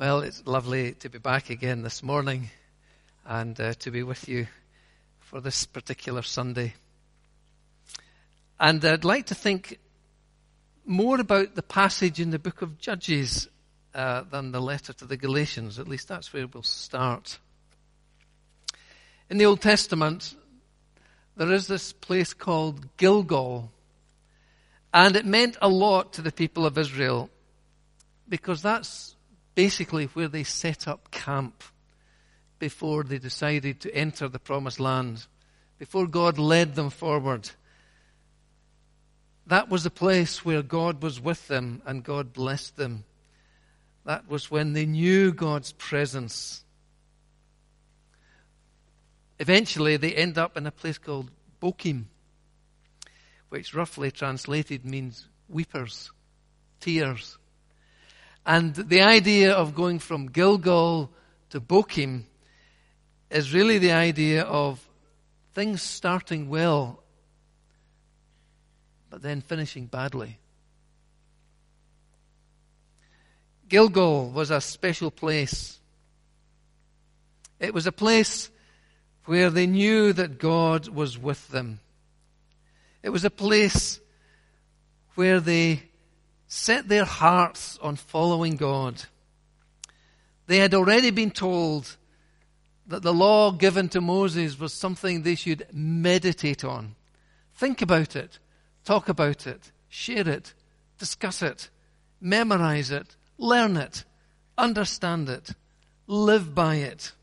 Well, it's lovely to be back again this morning and to be with you for this particular Sunday. And I'd like to think more about the passage in the book of Judges than the letter to the Galatians. At least that's where we'll start. In the Old Testament, there is this place called Gilgal. And it meant a lot to the people of Israel because that's basically where they set up camp before they decided to enter the promised land, before God led them forward. That was the place where God was with them and God blessed them. That was when they knew God's presence. Eventually they end up in a place called Bochim, which roughly translated means weepers, tears. And the idea of going from Gilgal to Bochim is really the idea of things starting well, but then finishing badly. Gilgal was a special place. It was a place where they knew that God was with them. It was a place where they set their hearts on following God. They had already been told that the law given to Moses was something they should meditate on. Think about it, talk about it, share it, discuss it, memorize it, learn it, understand it, live by it.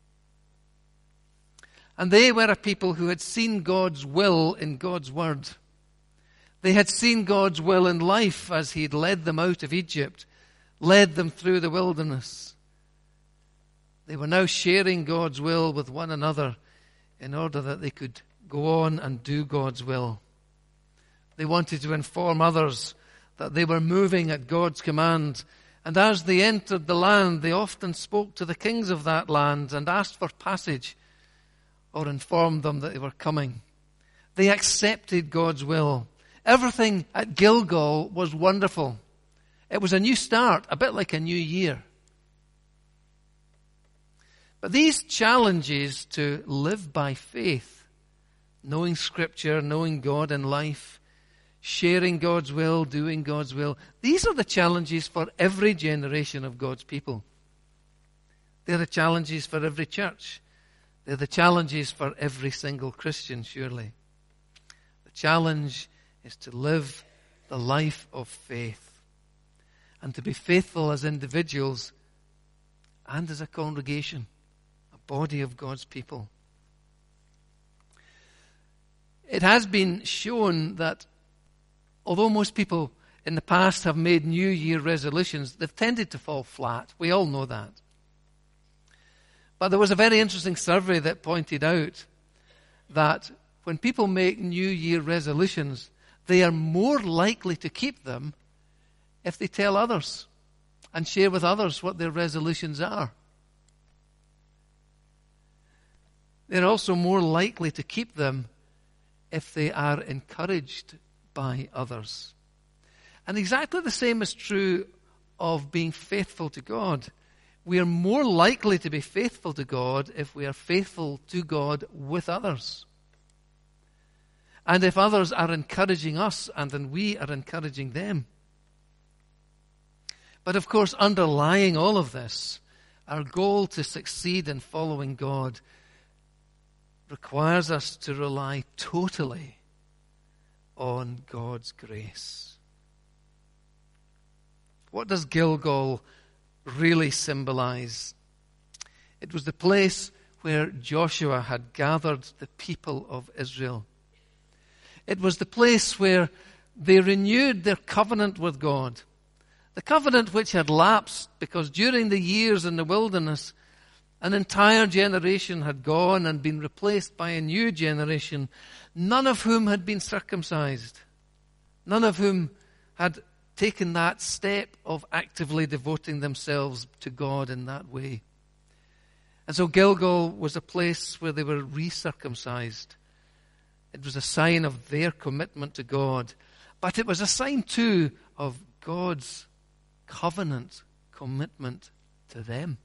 And they were a people who had seen God's will in God's word. They had seen God's will in life as He had led them out of Egypt, led them through the wilderness. They were now sharing God's will with one another in order that they could go on and do God's will. They wanted to inform others that they were moving at God's command. And as they entered the land, they often spoke to the kings of that land and asked for passage or informed them that they were coming. They accepted God's will. Everything at Gilgal was wonderful. It was a new start, a bit like a new year. But these challenges to live by faith, knowing Scripture, knowing God in life, sharing God's will, doing God's will, these are the challenges for every generation of God's people. They're the challenges for every church. They're the challenges for every single Christian, surely. The challenge is to live the life of faith and to be faithful as individuals and as a congregation, a body of God's people. It has been shown that although most people in the past have made New Year resolutions, they've tended to fall flat. We all know that. But there was a very interesting survey that pointed out that when people make New Year resolutions, they are more likely to keep them if they tell others and share with others what their resolutions are. They're also more likely to keep them if they are encouraged by others. And exactly the same is true of being faithful to God. We are more likely to be faithful to God if we are faithful to God with others. And if others are encouraging us, and then we are encouraging them. But of course, underlying all of this, our goal to succeed in following God requires us to rely totally on God's grace. What does Gilgal really symbolize? It was the place where Joshua had gathered the people of Israel. It was the place where they renewed their covenant with God. The covenant which had lapsed because during the years in the wilderness, an entire generation had gone and been replaced by a new generation, none of whom had been circumcised. None of whom had taken that step of actively devoting themselves to God in that way. And so Gilgal was a place where they were recircumcised. It was a sign of their commitment to God. But it was a sign too of God's covenant commitment to them.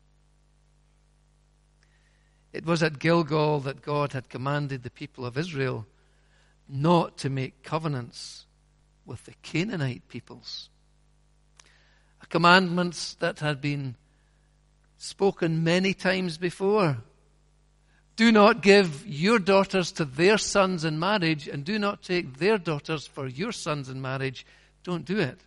It was at Gilgal that God had commanded the people of Israel not to make covenants with the Canaanite peoples. A commandment that had been spoken many times before. Do not give your daughters to their sons in marriage, and do not take their daughters for your sons in marriage. Don't do it.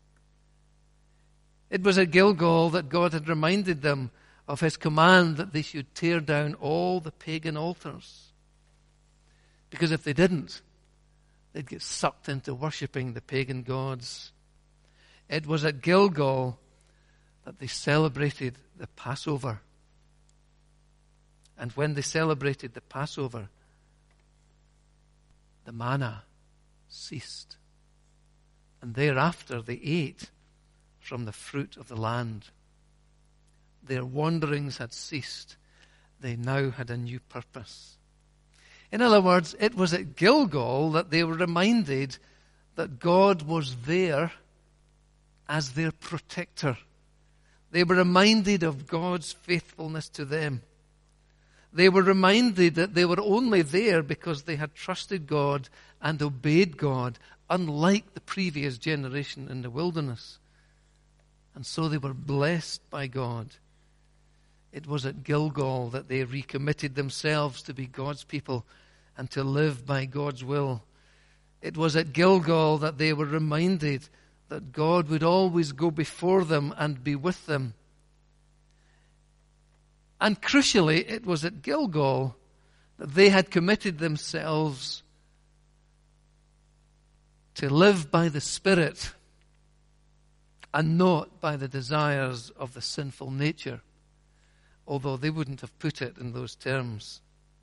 It was at Gilgal that God had reminded them of his command that they should tear down all the pagan altars. Because if they didn't, they'd get sucked into worshipping the pagan gods. It was at Gilgal that they celebrated the Passover. And when they celebrated the Passover, the manna ceased. And thereafter they ate from the fruit of the land. Their wanderings had ceased. They now had a new purpose. In other words, it was at Gilgal that they were reminded that God was there as their protector. They were reminded of God's faithfulness to them. They were reminded that they were only there because they had trusted God and obeyed God, unlike the previous generation in the wilderness. And so they were blessed by God. It was at Gilgal that they recommitted themselves to be God's people and to live by God's will. It was at Gilgal that they were reminded that God would always go before them and be with them. And crucially, it was at Gilgal that they had committed themselves to live by the Spirit and not by the desires of the sinful nature, although they wouldn't have put it in those terms.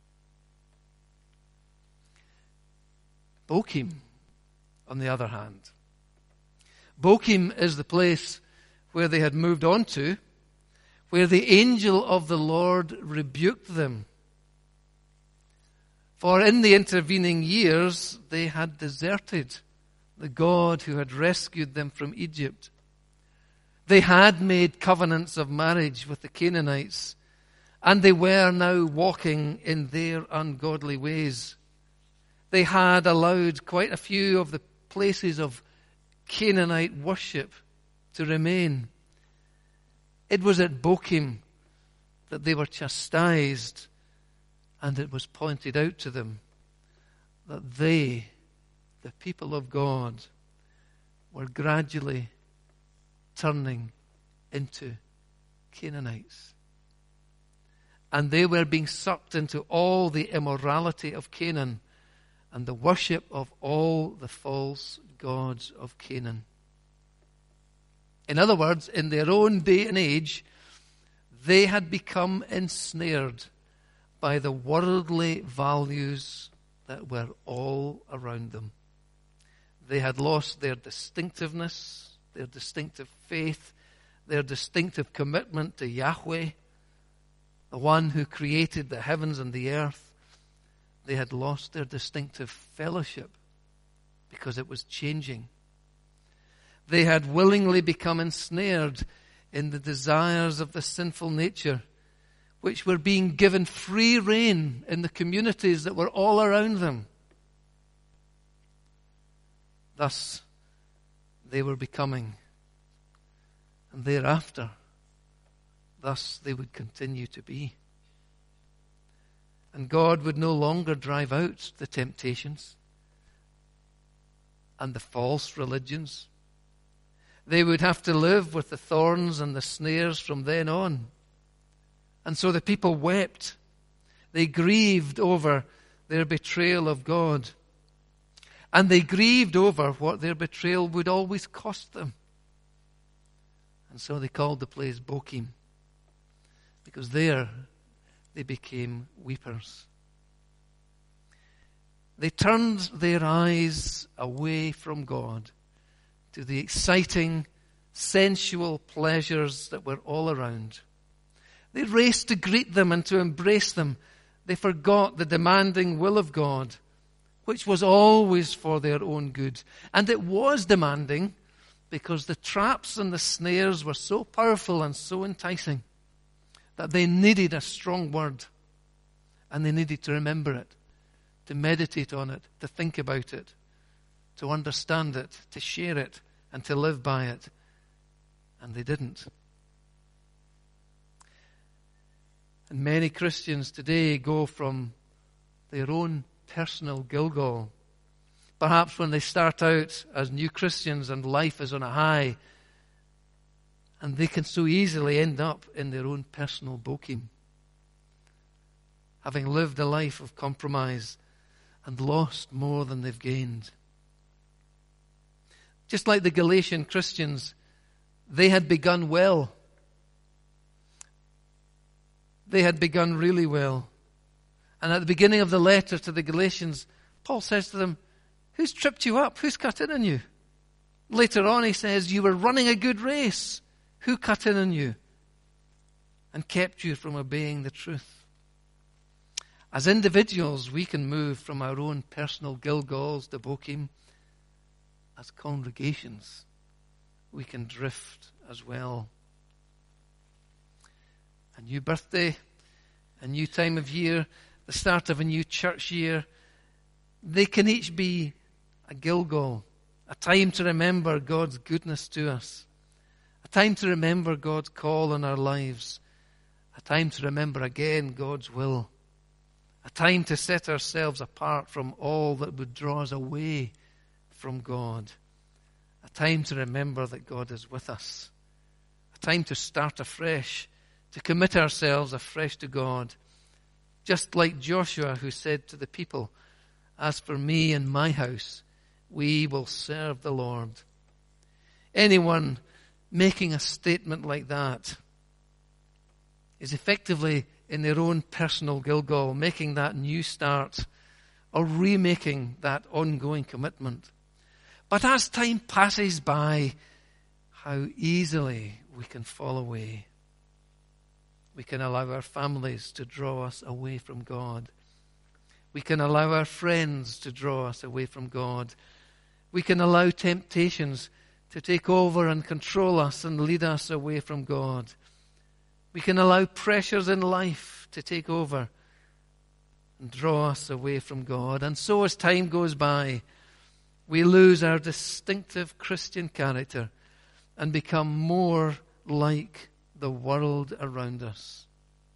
Bochim, on the other hand. Bochim is the place where they had moved on to, where the angel of the Lord rebuked them. For in the intervening years, they had deserted the God who had rescued them from Egypt. They had made covenants of marriage with the Canaanites, and they were now walking in their ungodly ways. They had allowed quite a few of the places of Canaanite worship to remain. It was at Bochim that they were chastised, and it was pointed out to them that they, the people of God, were gradually turning into Canaanites. And they were being sucked into all the immorality of Canaan and the worship of all the false gods of Canaan. In other words, in their own day and age, they had become ensnared by the worldly values that were all around them. They had lost their distinctiveness, their distinctive faith, their distinctive commitment to Yahweh, the one who created the heavens and the earth. They had lost their distinctive fellowship because it was changing. They had willingly become ensnared in the desires of the sinful nature, which were being given free rein in the communities that were all around them. Thus, they were becoming, and thereafter, thus they would continue to be. And God would no longer drive out the temptations and the false religions. They would have to live with the thorns and the snares from then on. And so the people wept. They grieved over their betrayal of God. And they grieved over what their betrayal would always cost them. And so they called the place Bochim, because there they became weepers. They turned their eyes away from God to the exciting, sensual pleasures that were all around. They raced to greet them and to embrace them. They forgot the demanding will of God, which was always for their own good. And it was demanding because the traps and the snares were so powerful and so enticing that they needed a strong word, and they needed to remember it, to meditate on it, to think about it, to understand it, to share it, and to live by it. And they didn't. And many Christians today go from their own personal Gilgal. Perhaps when they start out as new Christians and life is on a high, and they can so easily end up in their own personal Bokim, having lived a life of compromise and lost more than they've gained. Just like the Galatian Christians, they had begun well. They had begun really well. And at the beginning of the letter to the Galatians, Paul says to them, "Who's tripped you up? Who's cut in on you?" Later on he says, "You were running a good race. Who cut in on you and kept you from obeying the truth?" As individuals, we can move from our own personal Gilgals to Bokim. As congregations, we can drift as well. A new birthday, a new time of year, the start of a new church year, they can each be a Gilgal, a time to remember God's goodness to us, a time to remember God's call on our lives, a time to remember again God's will, a time to set ourselves apart from all that would draw us away from God, a time to remember that God is with us, a time to start afresh, to commit ourselves afresh to God, just like Joshua, who said to the people, "As for me and my house, we will serve the Lord." Anyone making a statement like that is effectively in their own personal Gilgal, making that new start or remaking that ongoing commitment. But as time passes by, how easily we can fall away. We can allow our families to draw us away from God. We can allow our friends to draw us away from God. We can allow temptations to take over and control us and lead us away from God. We can allow pressures in life to take over and draw us away from God. And so as time goes by, we lose our distinctive Christian character and become more like the world around us.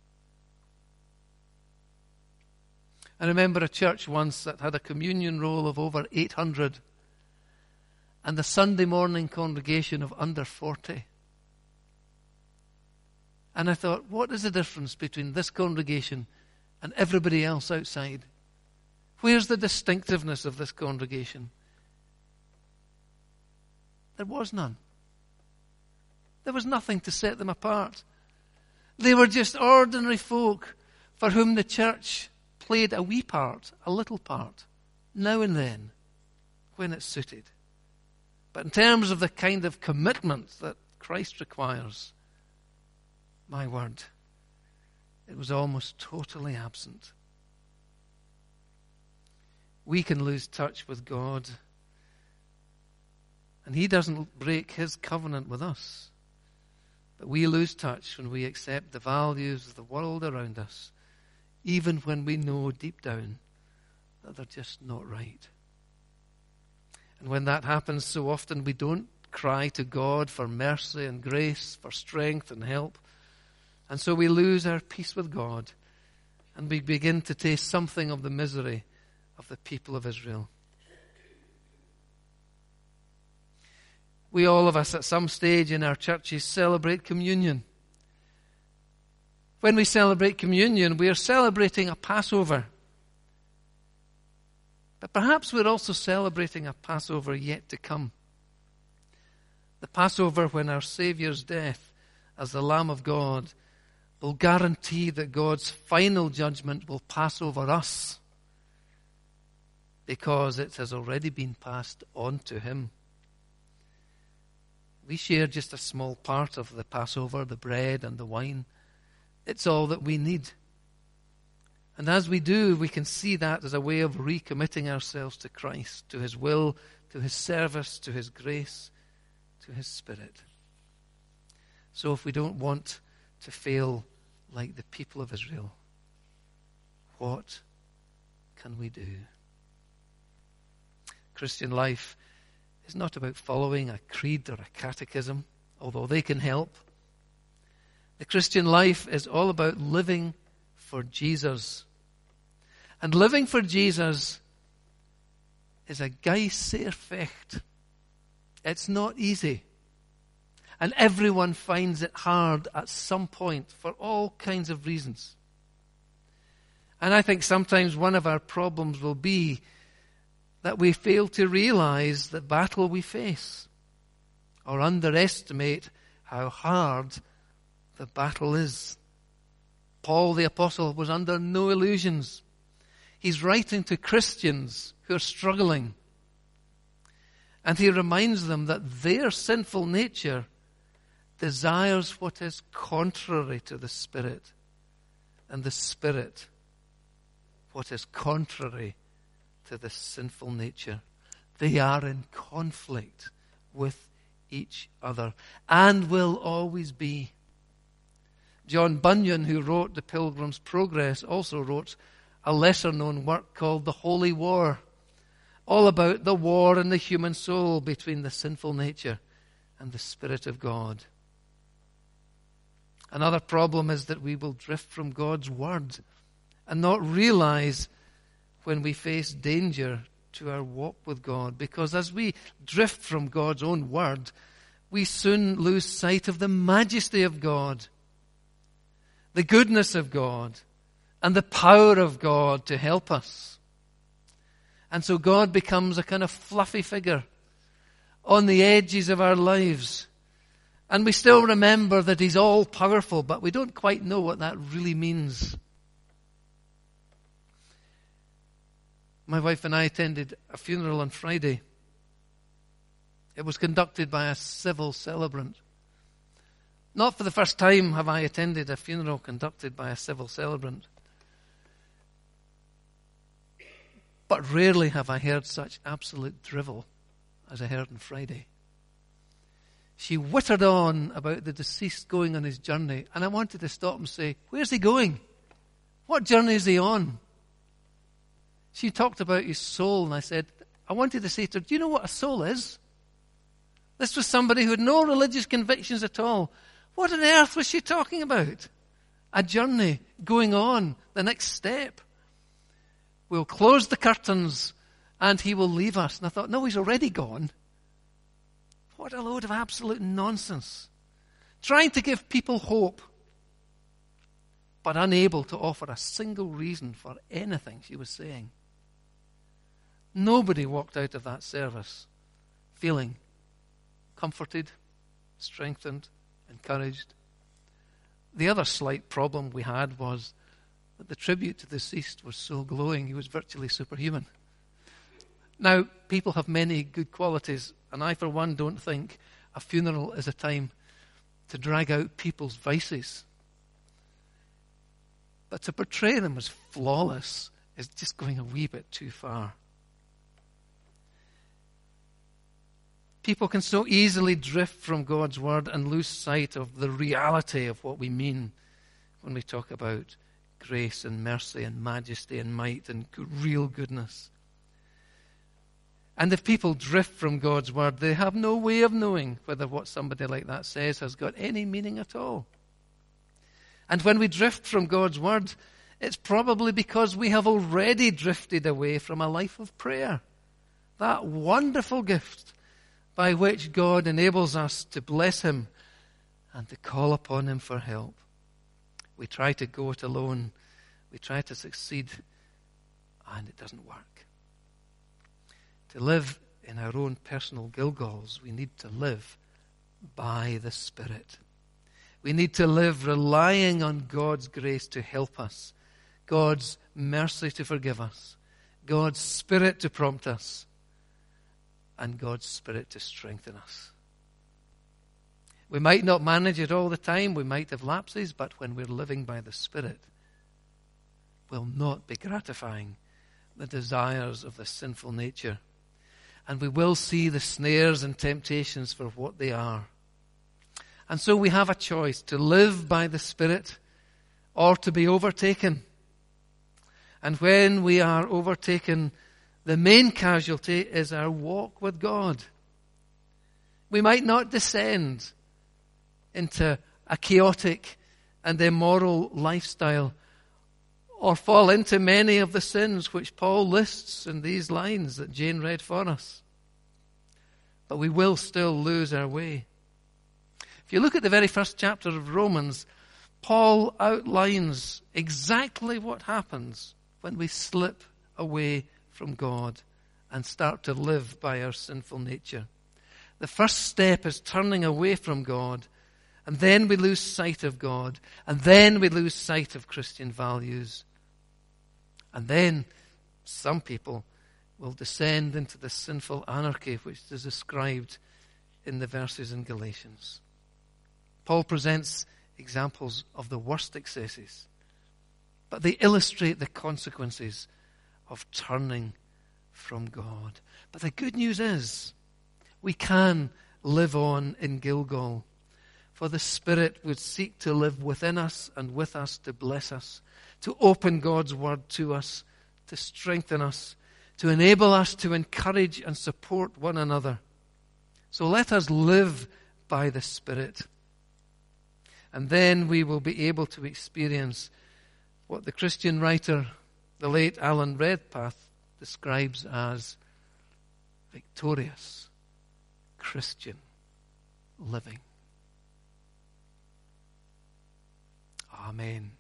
I remember a church once that had a communion roll of over 800 and the Sunday morning congregation of under 40. And I thought, what is the difference between this congregation and everybody else outside? Where's the distinctiveness of this congregation? There was none. There was nothing to set them apart. They were just ordinary folk for whom the church played a wee part, a little part, now and then, when it suited. But in terms of the kind of commitment that Christ requires, my word, it was almost totally absent. We can lose touch with God, and He doesn't break His covenant with us. But we lose touch when we accept the values of the world around us, even when we know deep down that they're just not right. And when that happens, so often we don't cry to God for mercy and grace, for strength and help. And so we lose our peace with God, and we begin to taste something of the misery of the people of Israel. We, all of us, at some stage in our churches celebrate communion. When we celebrate communion, we are celebrating a Passover. But perhaps we're also celebrating a Passover yet to come. The Passover when our Saviour's death as the Lamb of God will guarantee that God's final judgment will pass over us, because it has already been passed on to Him. We share just a small part of the Passover, the bread and the wine. It's all that we need. And as we do, we can see that as a way of recommitting ourselves to Christ, to His will, to His service, to His grace, to to his Spirit. So if we don't want to fail like the people of Israel, what can we do? Christian life is not about following a creed or a catechism, although they can help. The Christian life is all about living for Jesus. And living for Jesus is a geisserfecht. It's not easy. And everyone finds it hard at some point for all kinds of reasons. And I think sometimes one of our problems will be that we fail to realize the battle we face or underestimate how hard the battle is. Paul the Apostle was under no illusions. He's writing to Christians who are struggling. And he reminds them that their sinful nature desires what is contrary to the Spirit, and the Spirit what is contrary to the sinful nature. They are in conflict with each other and will always be. John Bunyan, who wrote The Pilgrim's Progress, also wrote a lesser-known work called The Holy War, all about the war in the human soul between the sinful nature and the Spirit of God. Another problem is that we will drift from God's Word and not realize when we face danger to our walk with God. Because as we drift from God's own Word, we soon lose sight of the majesty of God, the goodness of God, and the power of God to help us. And so God becomes a kind of fluffy figure on the edges of our lives. And we still remember that He's all-powerful, but we don't quite know what that really means. My wife and I attended a funeral on Friday. It was conducted by a civil celebrant. Not for the first time have I attended a funeral conducted by a civil celebrant. But rarely have I heard such absolute drivel as I heard on Friday. She whittered on about the deceased going on his journey, and I wanted to stop and say, where's he going? What journey is he on? She talked about his soul, and I wanted to say to her, do you know what a soul is? This was somebody who had no religious convictions at all. What on earth was she talking about? A journey going on, the next step. We'll close the curtains and he will leave us. And I thought, no, he's already gone. What a load of absolute nonsense. Trying to give people hope, but unable to offer a single reason for anything she was saying. Nobody walked out of that service feeling comforted, strengthened, encouraged. The other slight problem we had was that the tribute to the deceased was so glowing, he was virtually superhuman. Now, people have many good qualities, and I, for one, don't think a funeral is a time to drag out people's vices. But to portray them as flawless is just going a wee bit too far. People can so easily drift from God's Word and lose sight of the reality of what we mean when we talk about grace and mercy and majesty and might and real goodness. And if people drift from God's Word, they have no way of knowing whether what somebody like that says has got any meaning at all. And when we drift from God's Word, it's probably because we have already drifted away from a life of prayer. That wonderful gift by which God enables us to bless Him and to call upon Him for help. We try to go it alone. We try to succeed, and it doesn't work. To live in our own personal Gilgals, we need to live by the Spirit. We need to live relying on God's grace to help us, God's mercy to forgive us, God's Spirit to prompt us, and God's Spirit to strengthen us. We might not manage it all the time, we might have lapses, but when we're living by the Spirit, we'll not be gratifying the desires of the sinful nature. And we will see the snares and temptations for what they are. And so we have a choice to live by the Spirit or to be overtaken. And when we are overtaken, the main casualty is our walk with God. We might not descend into a chaotic and immoral lifestyle or fall into many of the sins which Paul lists in these lines that Jane read for us. But we will still lose our way. If you look at the very first chapter of Romans, Paul outlines exactly what happens when we slip away from God and start to live by our sinful nature. The first step is turning away from God, and then we lose sight of God, and then we lose sight of Christian values. And then some people will descend into the sinful anarchy which is described in the verses in Galatians. Paul presents examples of the worst excesses, but they illustrate the consequences of turning from God. But the good news is, we can live on in Gilgal, for the Spirit would seek to live within us and with us to bless us, to open God's word to us, to strengthen us, to enable us to encourage and support one another. So let us live by the Spirit. And then we will be able to experience what the Christian writer, the late Alan Redpath, describes as victorious Christian living. Amen.